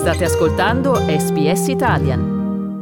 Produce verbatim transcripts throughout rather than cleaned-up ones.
State ascoltando S B S Italian.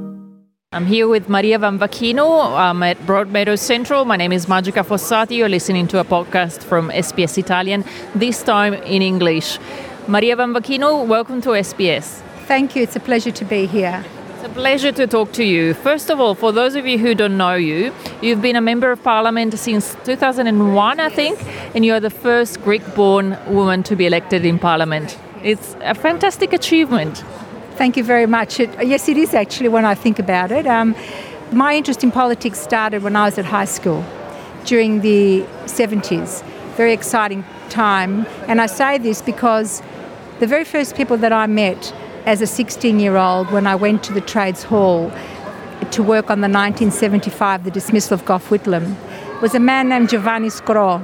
I'm here with Maria Van Vachino. I'm at Broadmeadows Central. My name is Magica Fossati. You're listening to a podcast from S B S Italian, this time in English. Maria Van Vachino, welcome to S B S. Thank you. It's a pleasure to be here. It's a pleasure to talk to you. First of all, for those of you who don't know you, you've been a member of parliament since two thousand one, I think, and you're the first Greek-born woman to be elected in parliament. It's a fantastic achievement. Thank you very much. It, yes, it is actually when I think about it. Um, my interest in politics started when I was at high school during the seventies. Very exciting time. And I say this because the very first people that I met as a sixteen-year-old when I went to the Trades Hall to work on the nineteen seventy-five, the dismissal of Gough Whitlam, was a man named Giovanni Sgro.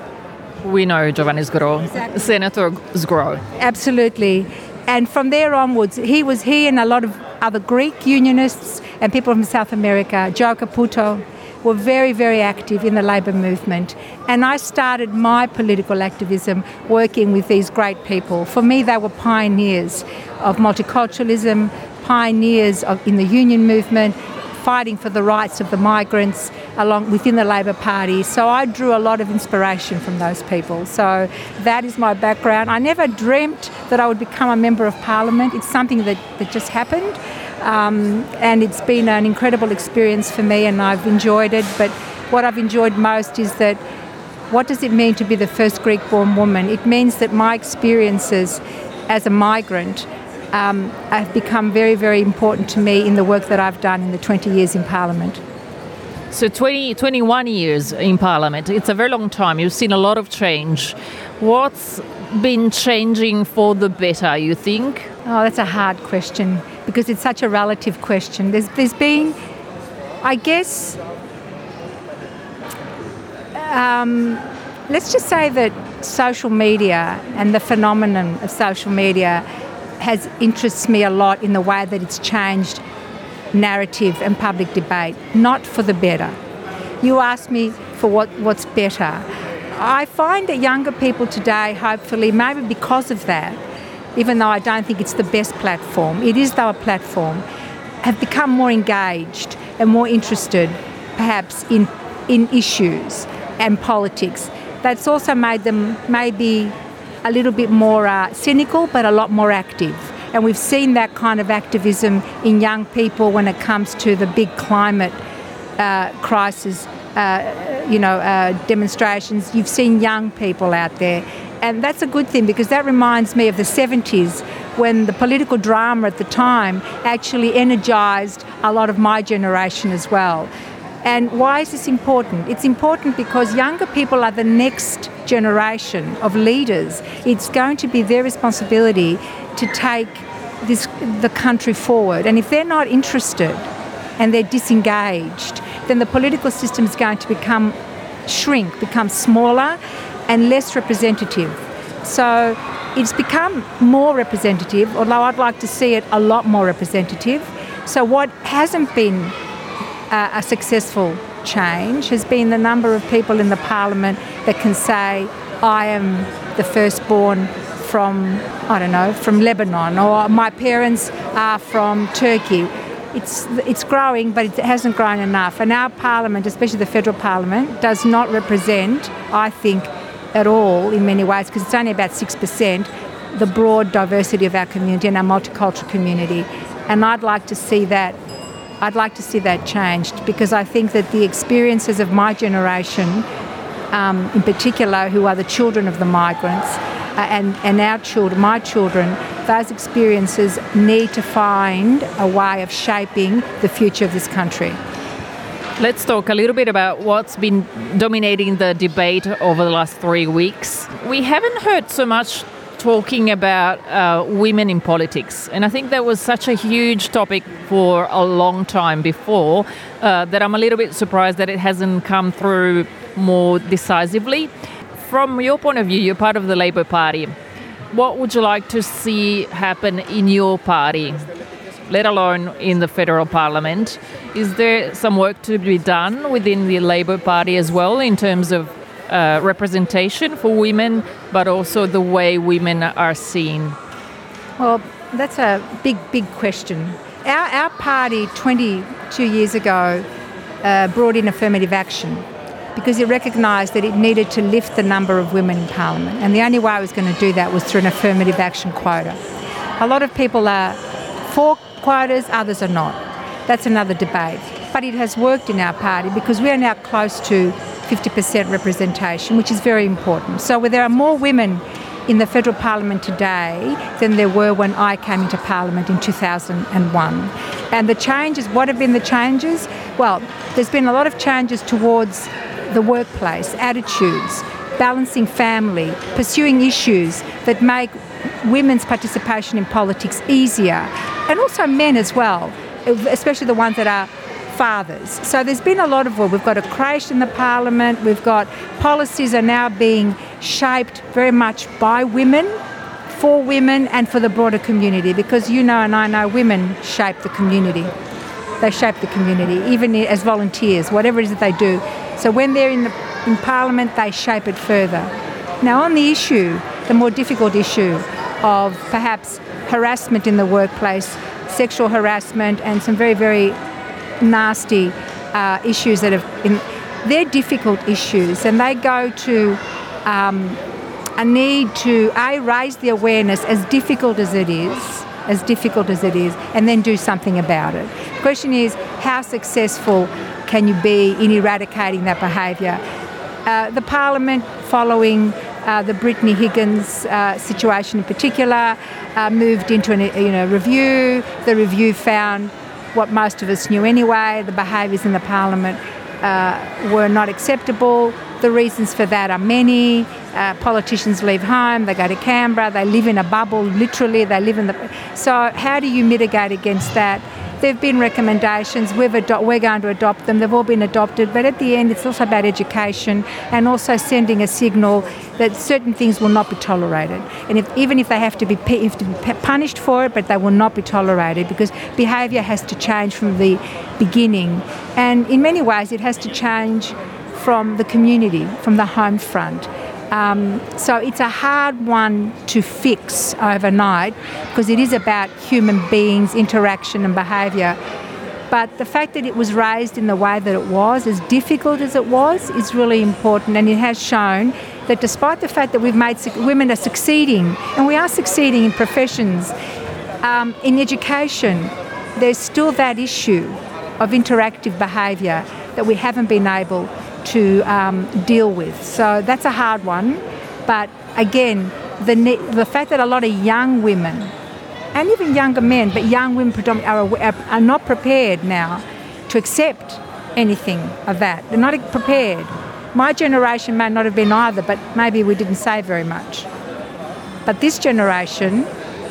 We know Giovanni Sgro, Exactly. Senator Sgro. Absolutely. And from there onwards, he was he and a lot of other Greek unionists and people from South America, Joe Caputo, were very, very active in the labour movement. And I started my political activism working with these great people. For me, they were pioneers of multiculturalism, pioneers of, in the union movement, fighting for the rights of the migrants along within the Labor Party. So I drew a lot of inspiration from those people. So that is my background. I never dreamt that I would become a member of Parliament. It's something that, that just happened. Um, and it's been an incredible experience for me and I've enjoyed it. But what I've enjoyed most is that what does it mean to be the first Greek-born woman? It means that my experiences as a migrant Um, have become very, very important to me in the work that I've done in the twenty years in Parliament. So twenty, twenty-one years in Parliament, it's a very long time. You've seen a lot of change. What's been changing for the better, you think? Oh, that's a hard question because it's such a relative question. There's, there's been, I guess, um, let's just say that social media and the phenomenon of social media has interests me a lot in the way that it's changed narrative and public debate, not for the better. You asked me for what, what's better. I find that younger people today, hopefully, maybe because of that, even though I don't think it's the best platform, it is though a platform, have become more engaged and more interested, perhaps, in, in issues and politics. That's also made them maybe a little bit more uh, cynical, but a lot more active. And we've seen that kind of activism in young people when it comes to the big climate uh, crisis, uh, you know, uh, demonstrations. You've seen young people out there. And that's a good thing because that reminds me of the seventies when the political drama at the time actually energised a lot of my generation as well. And why is this important? It's important because younger people are the next generation of leaders. It's going to be their responsibility to take this the country forward. And if they're not interested and they're disengaged, then the political system is going to become shrink, become smaller and less representative. So it's become more representative, although I'd like to see it a lot more representative. So what hasn't been Uh, a successful change has been the number of people in the Parliament that can say, I am the firstborn from, I don't know, from Lebanon, or my parents are from Turkey. It's it's growing, but it hasn't grown enough. And our Parliament, especially the federal Parliament, does not represent, I think, at all in many ways, because it's only about six percent, the broad diversity of our community and our multicultural community. And I'd like to see that I'd like to see that changed because I think that the experiences of my generation, um, in particular, who are the children of the migrants, uh, and, and our children, my children, those experiences need to find a way of shaping the future of this country. Let's talk a little bit about what's been dominating the debate over the last three weeks. We haven't heard so much talking about uh, women in politics. And I think that was such a huge topic for a long time before uh, that I'm a little bit surprised that it hasn't come through more decisively. From your point of view, you're part of the Labour Party. What would you like to see happen in your party, let alone in the federal parliament? Is there some work to be done within the Labour Party as well in terms of uh, representation for women, but also the way women are seen? Well, That's a big, big question. Our, our party twenty-two years ago uh, brought in affirmative action because it recognised that it needed to lift the number of women in Parliament. And the only way I was going to do that was through an affirmative action quota. A lot of people are for quotas, others are not. That's another debate. But it has worked in our party because we are now close to fifty percent representation, which is very important. So where there are more women in the federal parliament today than there were when I came into parliament in two thousand one. And the changes, what have been the changes? Well, there's been a lot of changes towards the workplace, attitudes, balancing family, pursuing issues that make women's participation in politics easier, and also men as well, especially the ones that are fathers. So there's been a lot of work. We've got a creche in the parliament. We've got policies are now being shaped very much by women, for women and for the broader community, because you know and I know women shape the community. They shape the community, even as volunteers, whatever it is that they do. So when they're in, the, in parliament, they shape it further. Now on the issue, the more difficult issue of perhaps harassment in the workplace, sexual harassment and some very, very nasty uh, issues that have been, they're difficult issues, and they go to um, a need to a raise the awareness, as difficult as it is, as difficult as it is, and then do something about it. The question is, how successful can you be in eradicating that behaviour? Uh, the Parliament, following uh, the Brittany Higgins uh, situation in particular, uh, moved into a you know, review. The review found what most of us knew anyway, the behaviours in the Parliament uh, were not acceptable. The reasons for that are many. Uh, politicians leave home, they go to Canberra, they live in a bubble, literally, they live in the... So how do you mitigate against that? There have been recommendations, We've ado- we're going to adopt them, they've all been adopted, but at the end it's also about education and also sending a signal that certain things will not be tolerated. And if, even if they have to be have to be punished for it, but they will not be tolerated, because behaviour has to change from the beginning. And in many ways it has to change from the community, from the home front. Um, so it's a hard one to fix overnight because it is about human beings, interaction and behaviour. But the fact that it was raised in the way that it was, as difficult as it was, is really important, and it has shown that despite the fact that we've made women are succeeding, and we are succeeding in professions, um, in education, there's still that issue of interactive behaviour that we haven't been able to um, deal with. So that's a hard one. But again, the ne- the fact that a lot of young women, and even younger men, but young women predominantly are, are not prepared now to accept anything of that. They're not prepared. My generation may not have been either, but maybe we didn't say very much. But this generation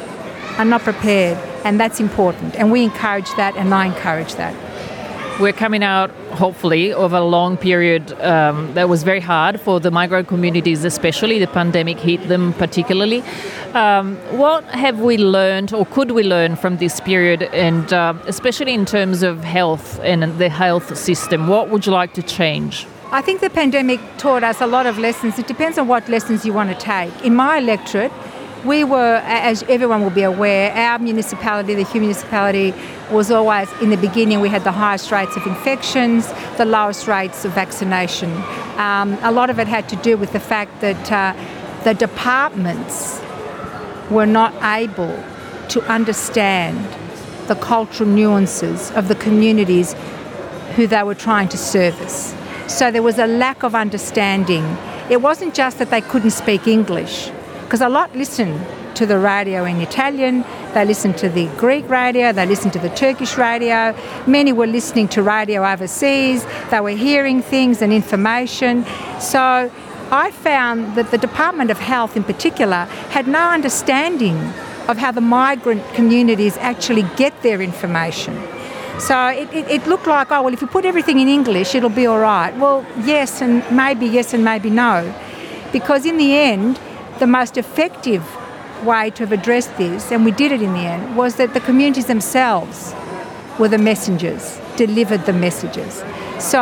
are not prepared, and that's important. And we encourage that, and I encourage that. We're coming out, hopefully, of a long period um, that was very hard for the migrant communities, especially. The pandemic hit them particularly. Um, what have we learned, or could we learn from this period, and uh, especially in terms of health and the health system? What would you like to change? I think the pandemic taught us a lot of lessons. It depends on what lessons you want to take. In my electorate, we were, as everyone will be aware, our municipality, the Hume municipality, was always, in the beginning, we had the highest rates of infections, the lowest rates of vaccination. Um, a lot of it had to do with the fact that uh, the departments were not able to understand the cultural nuances of the communities who they were trying to service. So there was a lack of understanding. It wasn't just that they couldn't speak English, because a lot listened to the radio in Italian, they listened to the Greek radio, they listened to the Turkish radio. Many were listening to radio overseas, they were hearing things and information. So I found that the Department of Health in particular had no understanding of how the migrant communities actually get their information. So it, it, it looked like, oh, well, if you put everything in English, it'll be all right. Well, yes, and maybe yes and maybe no. Because in the end, the most effective way to have addressed this, and we did it in the end, was that the communities themselves were the messengers, delivered the messages. So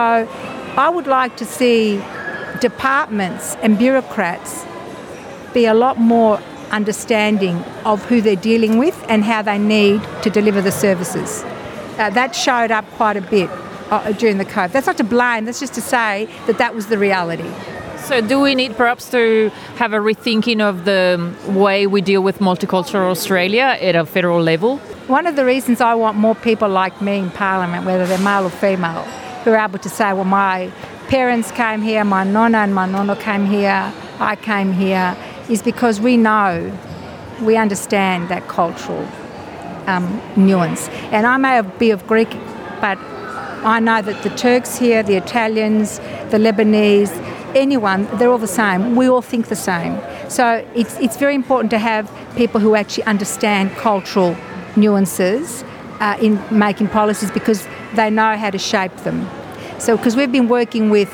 I would like to see departments and bureaucrats be a lot more understanding of who they're dealing with and how they need to deliver the services. Uh, that showed up quite a bit uh, during the COVID. That's not to blame, that's just to say that that was the reality. So do we need perhaps to have a rethinking of the way we deal with multicultural Australia at a federal level? One of the reasons I want more people like me in Parliament, whether they're male or female, who are able to say, well, my parents came here, my nonna and my nono came here, I came here, is because we know, we understand that cultural um, nuance. And I may be of Greek, but I know that the Turks here, the Italians, the Lebanese, anyone, they're all the same. We all think the same. So it's it's very important to have people who actually understand cultural nuances uh, in making policies because they know how to shape them. So because we've been working with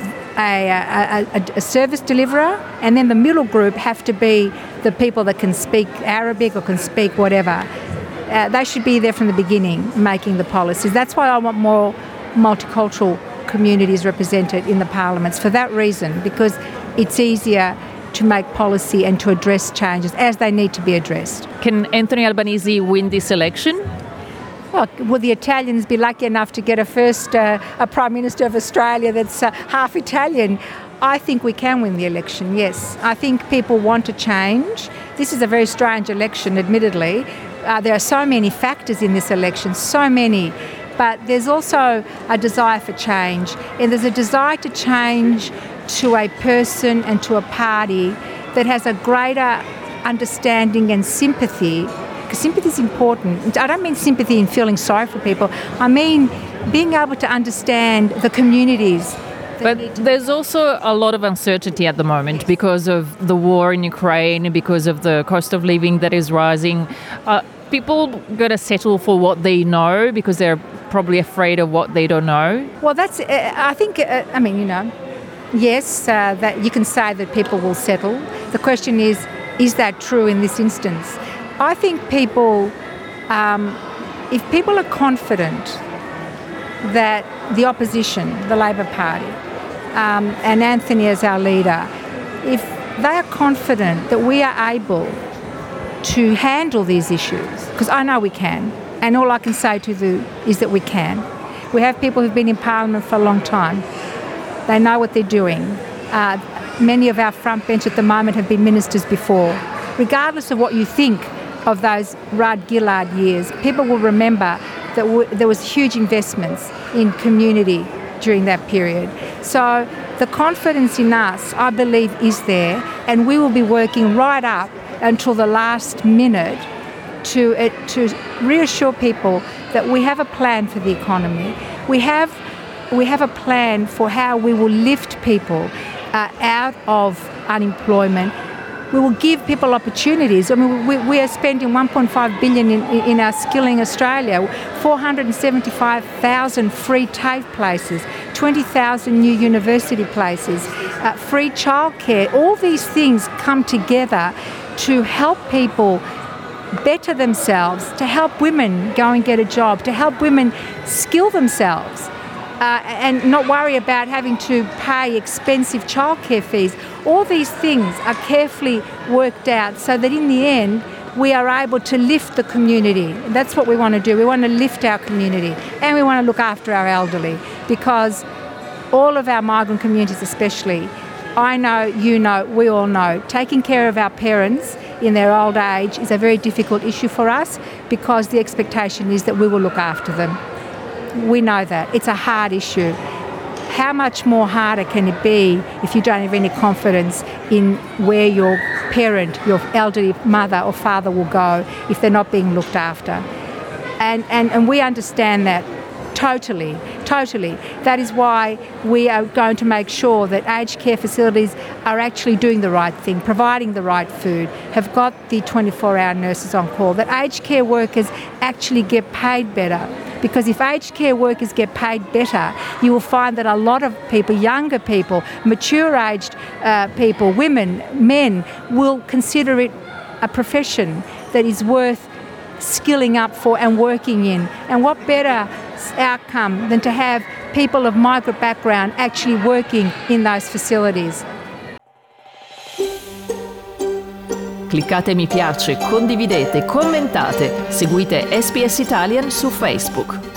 a, a, a, a service deliverer, and then the middle group have to be the people that can speak Arabic or can speak whatever. Uh, they should be there from the beginning making the policies. That's why I want more multicultural communities represented in the parliaments for that reason, because it's easier to make policy and to address changes as they need to be addressed. Can Anthony Albanese win this election? Well, will the Italians be lucky enough to get a first uh, a Prime Minister of Australia that's uh, half Italian? I think we can win the election, yes. I think people want to change. This is a very strange election, admittedly. Uh, there are so many factors in this election, so many. But there's also a desire for change. And there's a desire to change to a person and to a party that has a greater understanding and sympathy, because sympathy is important. I don't mean sympathy in feeling sorry for people. I mean being able to understand the communities. But there's also a lot of uncertainty at the moment because of the war in Ukraine, because of the cost of living that is rising. Uh, people got to settle for what they know because they're probably afraid of what they don't know. Well, that's, uh, I think, uh, I mean, you know, yes, uh, that you can say that people will settle. The question is, is that true in this instance? I think people, um, if people are confident that the opposition, the Labor Party, um, and Anthony as our leader, if they are confident that we are able to handle these issues, because I know we can, and all I can say to you is that we can. We have people who've been in Parliament for a long time. They know what they're doing. Uh, many of our front bench at the moment have been ministers before. Regardless of what you think of those Rudd Gillard years, people will remember that w- there was huge investments in community during that period. So the confidence in us, I believe, is there, and we will be working right up until the last minute to uh, to reassure people that we have a plan for the economy. We have we have a plan for how we will lift people uh, out of unemployment. We will give people opportunities. I mean, we, we are spending one point five billion dollars in, in our Skilling Australia, four hundred seventy-five thousand free TAFE places, twenty thousand new university places, uh, free childcare. All these things come together to help people better themselves, to help women go and get a job, to help women skill themselves. Uh, and not worry about having to pay expensive childcare fees. All these things are carefully worked out so that in the end we are able to lift the community. That's what we want to do. We want to lift our community and we want to look after our elderly, because all of our migrant communities especially, I know, you know, we all know, taking care of our parents in their old age is a very difficult issue for us because the expectation is that we will look after them. We know that. It's a hard issue. How much more harder can it be if you don't have any confidence in where your parent, your elderly mother or father will go if they're not being looked after? And, and, and we understand that totally, totally. That is why we are going to make sure that aged care facilities are actually doing the right thing, providing the right food, have got the twenty-four hour nurses on call, that aged care workers actually get paid better. Because if aged care workers get paid better, you will find that a lot of people, younger people, mature-aged uh, people, women, men, will consider it a profession that is worth skilling up for and working in. And what better outcome than to have people of migrant background actually working in those facilities. Cliccate mi piace, condividete, commentate, seguite S B S Italian su Facebook.